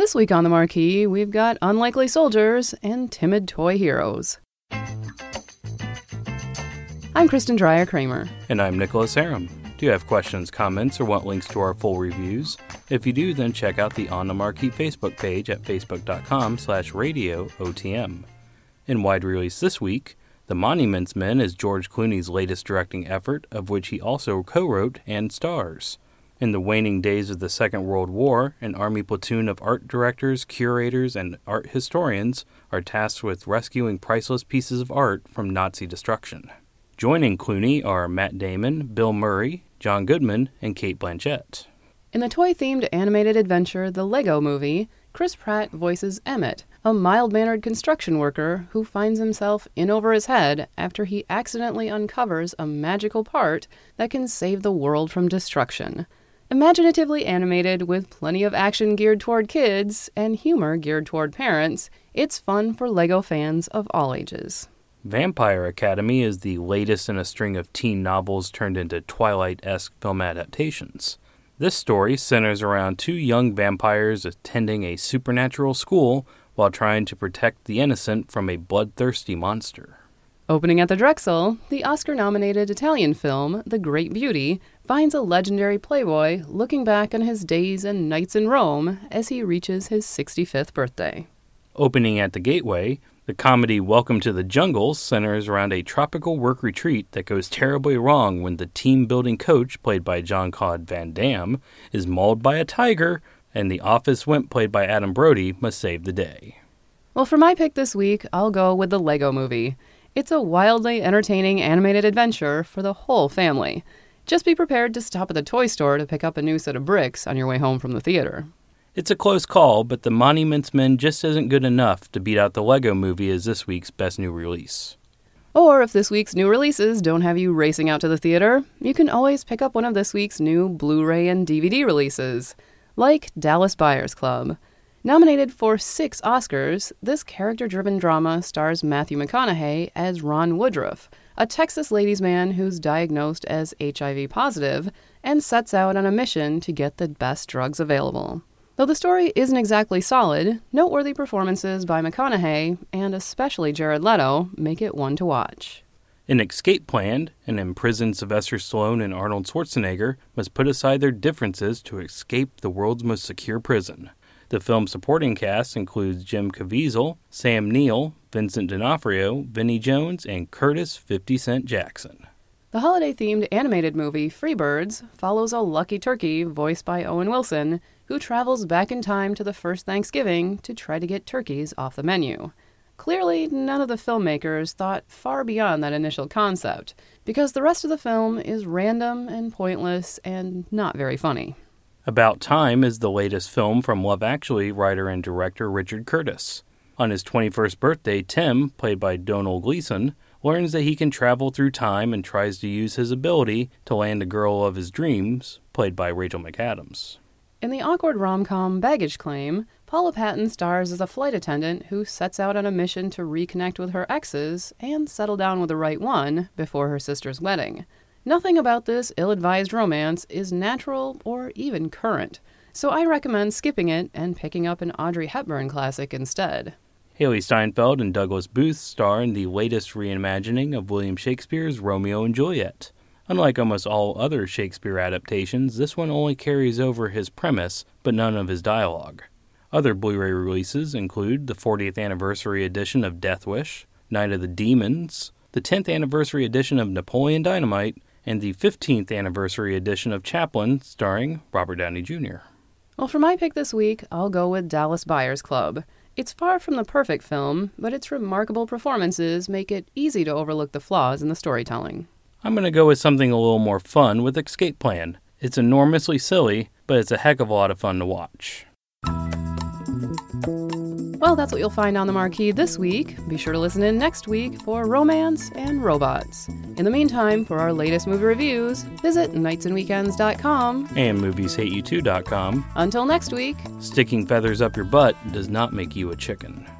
This week on the Marquee, we've got unlikely soldiers and timid toy heroes. I'm Kristen Dreyer-Kramer. And I'm Nicholas Aram. Do you have questions, comments, or want links to our full reviews? If you do, then check out the On the Marquee Facebook page at facebook.com/radiootm. In wide release this week, The Monuments Men is George Clooney's latest directing effort, of which he also co-wrote and stars. In the waning days of the Second World War, an army platoon of art directors, curators, and art historians are tasked with rescuing priceless pieces of art from Nazi destruction. Joining Clooney are Matt Damon, Bill Murray, John Goodman, and Cate Blanchett. In the toy-themed animated adventure The Lego Movie, Chris Pratt voices Emmett, a mild-mannered construction worker who finds himself in over his head after he accidentally uncovers a magical part that can save the world from destruction. Imaginatively animated with plenty of action geared toward kids and humor geared toward parents, it's fun for Lego fans of all ages. Vampire Academy is the latest in a string of teen novels turned into Twilight-esque film adaptations. This story centers around two young vampires attending a supernatural school while trying to protect the innocent from a bloodthirsty monster. Opening at the Drexel, the Oscar-nominated Italian film The Great Beauty finds a legendary playboy looking back on his days and nights in Rome as he reaches his 65th birthday. Opening at the Gateway, the comedy Welcome to the Jungle centers around a tropical work retreat that goes terribly wrong when the team-building coach, played by Jean-Claude Van Damme, is mauled by a tiger, and the office wimp, played by Adam Brody, must save the day. Well, for my pick this week, I'll go with The Lego Movie. It's a wildly entertaining animated adventure for the whole family. Just be prepared to stop at the toy store to pick up a new set of bricks on your way home from the theater. It's a close call, but The Monuments Men just isn't good enough to beat out The Lego Movie as this week's best new release. Or if this week's new releases don't have you racing out to the theater, you can always pick up one of this week's new Blu-ray and DVD releases, like Dallas Buyers Club. Nominated for 6 Oscars, this character-driven drama stars Matthew McConaughey as Ron Woodruff, a Texas ladies' man who's diagnosed as HIV positive and sets out on a mission to get the best drugs available. Though the story isn't exactly solid, noteworthy performances by McConaughey, and especially Jared Leto, make it one to watch. An escape plan, an imprisoned Sylvester Stallone and Arnold Schwarzenegger must put aside their differences to escape the world's most secure prison. The film's supporting cast includes Jim Caviezel, Sam Neill, Vincent D'Onofrio, Vinnie Jones, and Curtis 50 Cent Jackson. The holiday-themed animated movie Freebirds follows a lucky turkey voiced by Owen Wilson, who travels back in time to the first Thanksgiving to try to get turkeys off the menu. Clearly, none of the filmmakers thought far beyond that initial concept, because the rest of the film is random and pointless and not very funny. About Time is the latest film from Love Actually writer and director Richard Curtis. On his 21st birthday, Tim, played by Domhnall Gleeson, learns that he can travel through time and tries to use his ability to land the girl of his dreams, played by Rachel McAdams. In the awkward rom-com Baggage Claim, Paula Patton stars as a flight attendant who sets out on a mission to reconnect with her exes and settle down with the right one before her sister's wedding. Nothing about this ill-advised romance is natural or even current, so I recommend skipping it and picking up an Audrey Hepburn classic instead. Haley Steinfeld and Douglas Booth star in the latest reimagining of William Shakespeare's Romeo and Juliet. Unlike almost all other Shakespeare adaptations, this one only carries over his premise, but none of his dialogue. Other Blu-ray releases include the 40th anniversary edition of Death Wish, Night of the Demons, the 10th anniversary edition of Napoleon Dynamite, and the 15th anniversary edition of Chaplin, starring Robert Downey Jr. Well, for my pick this week, I'll go with Dallas Buyers Club. It's far from the perfect film, but its remarkable performances make it easy to overlook the flaws in the storytelling. I'm going to go with something a little more fun with Escape Plan. It's enormously silly, but it's a heck of a lot of fun to watch. Well, that's what you'll find on the Marquee this week. Be sure to listen in next week for Romance and Robots. In the meantime, for our latest movie reviews, visit nightsandweekends.com and movieshateyou2.com. Until next week, sticking feathers up your butt does not make you a chicken.